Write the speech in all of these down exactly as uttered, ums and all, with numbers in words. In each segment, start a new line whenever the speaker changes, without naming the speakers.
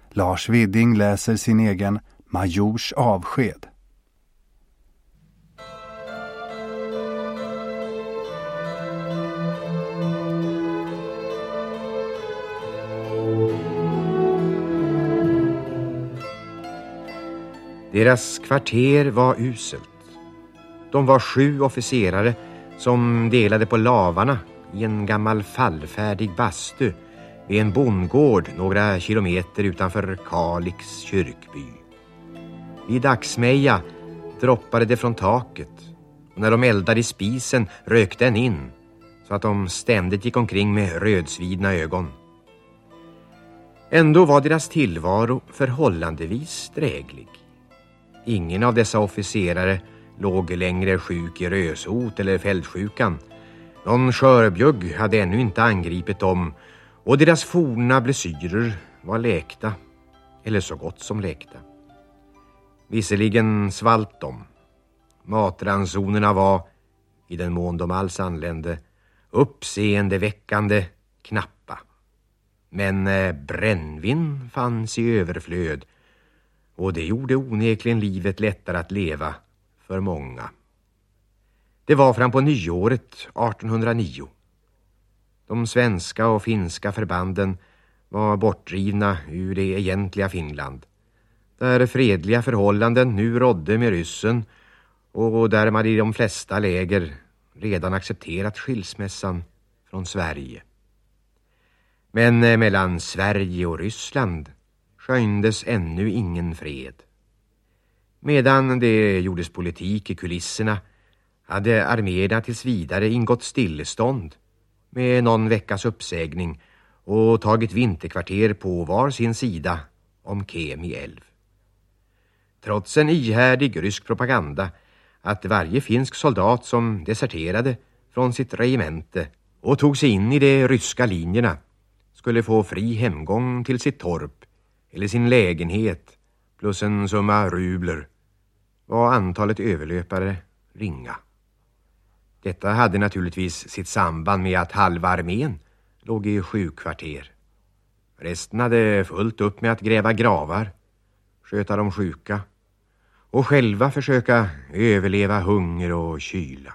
Lars Widding läser sin egen Majors avsked.
Deras kvarter var uselt. De var sju officerare som delade på lavarna i en gammal fallfärdig bastu vid en bondgård några kilometer utanför Kalix kyrkby. I dagsmeja droppade det från taket, och när de eldade i spisen rökte den in, så att de ständigt gick omkring med rödsvidna ögon. Ändå var deras tillvaro förhållandevis dräglig. Ingen av dessa officerare låg längre sjuk i rösot eller fältsjukan. Någon skörbjugg hade ännu inte angripit dem, och deras forna blessyrer var läkta, eller så gott som läkta. Visserligen svalt de. Matransonerna var, i den mån de alls anlände, uppseendeväckande knappa. Men eh, brännvin fanns i överflöd, och det gjorde onekligen livet lättare att leva för många. Det var fram på nyåret artonhundranio. De svenska och finska förbanden var bortdrivna ur det egentliga Finland, där fredliga förhållanden nu rådde med ryssen, och där man i de flesta läger redan accepterat skilsmässan från Sverige. Men mellan Sverige och Ryssland skönjdes ännu ingen fred. Medan det gjordes politik i kulisserna hade arméerna tills vidare ingått stillestånd med någon veckas uppsägning och tagit vinterkvarter på var sin sida om Kemi älv. Trots en ihärdig rysk propaganda att varje finsk soldat som deserterade från sitt regemente och tog sig in i de ryska linjerna skulle få fri hemgång till sitt torp eller sin lägenhet plus en summa rubler, var antalet överlöpare ringa. Detta hade naturligtvis sitt samband med att halva armén låg i sjukkvarter. Resten hade fullt upp med att gräva gravar, sköta de sjuka och själva försöka överleva hunger och kyla.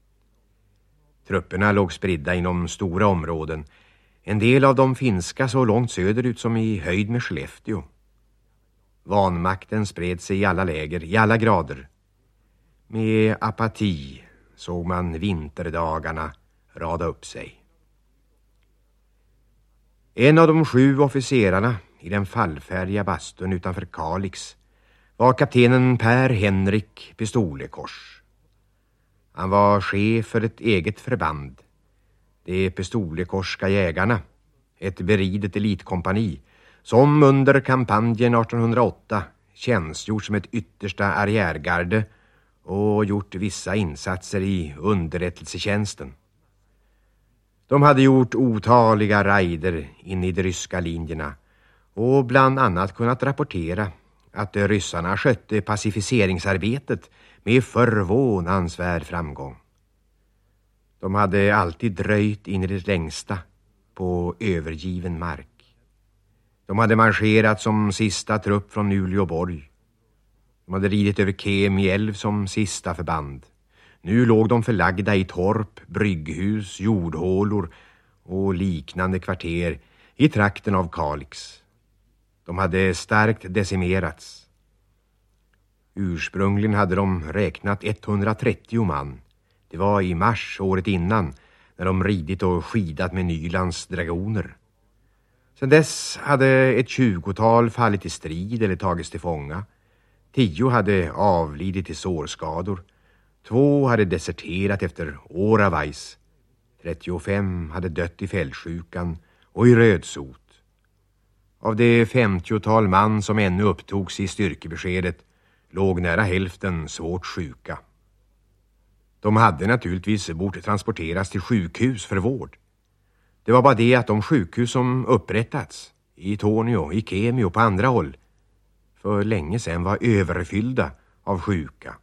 Trupperna låg spridda inom stora områden, en del av de finska så långt söderut som i höjd med Skellefteå. Vanmakten spred sig i alla läger, i alla grader. Med apati såg man vinterdagarna rada upp sig. En av de sju officerarna i den fallfärdiga bastun utanför Kalix var kaptenen Per Henrik Pistolekors. Han var chef för ett eget förband, de Pistolekorska jägarna, ett beridet elitkompani som under kampanjen artonhundraåtta tjänstgjort som ett yttersta arriärgarde och gjort vissa insatser i underrättelsetjänsten. De hade gjort otaliga raider in i de ryska linjerna och bland annat kunnat rapportera att ryssarna skötte pacificeringsarbetet med förvånansvärd framgång. De hade alltid dröjt in i det längsta på övergiven mark. De hade marscherat som sista trupp från Uleåborg. De hade ridit över Kemi älv som sista förband. Nu låg de förlagda i torp, brygghus, jordhålor och liknande kvarter i trakten av Kalix. De hade starkt decimerats. Ursprungligen hade de räknat etthundratrettio man. Det var i mars året innan, när de ridit och skidat med Nylands dragoner. Sedan dess hade ett tjugotal fallit i strid eller tagits till fånga. Tio hade avlidit i sårskador. Två hade deserterat efter Åravajs. trettiofem hade dött i fältsjukan och i rödsot. Av de femtiotal man som ännu upptogs i styrkebeskedet låg nära hälften svårt sjuka. De hade naturligtvis bort transporteras till sjukhus för vård. Det var bara det att de sjukhus som upprättats i Tornio, i Kemi och på andra håll för länge sedan var överfyllda av sjuka.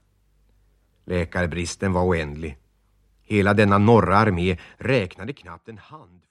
Läkarbristen var oändlig. Hela denna norra armé räknade knappt en hand.